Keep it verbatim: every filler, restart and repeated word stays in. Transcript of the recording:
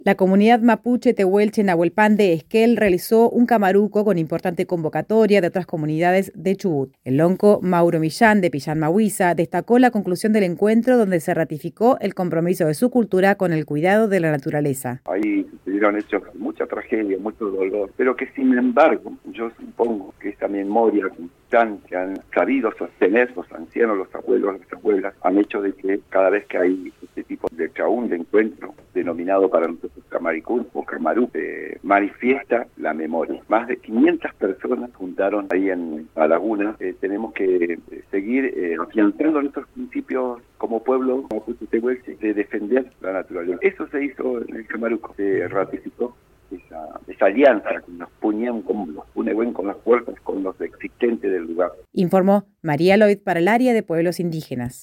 La comunidad mapuche Tehuelche Nahuelpan de Esquel realizó un camaruco con importante convocatoria de otras comunidades de Chubut. El lonco Mauro Millán de Pillán Mahuiza destacó la conclusión del encuentro, donde se ratificó el compromiso de su cultura con el cuidado de la naturaleza. Ahí sucedieron hechos de mucha tragedia, mucho dolor, pero que sin embargo yo supongo que esa memoria que han sabido sostener los ancianos, los abuelos, las abuelas, han hecho de que cada vez que hay este tipo de chaún, de encuentro, denominado para nosotros Camaricún o Camarú, eh, manifiesta la memoria. Más de quinientas personas juntaron ahí en la laguna. Eh, tenemos que eh, seguir eh, afianzando nuestros principios como pueblo, como Tehuelche, de defender la naturaleza. Eso se hizo en el Camaruco, se ratificó esa, esa alianza con los puñan, con los Punehuen, con las fuerzas, con los existentes del lugar. Informó María Lloyd para el área de pueblos indígenas.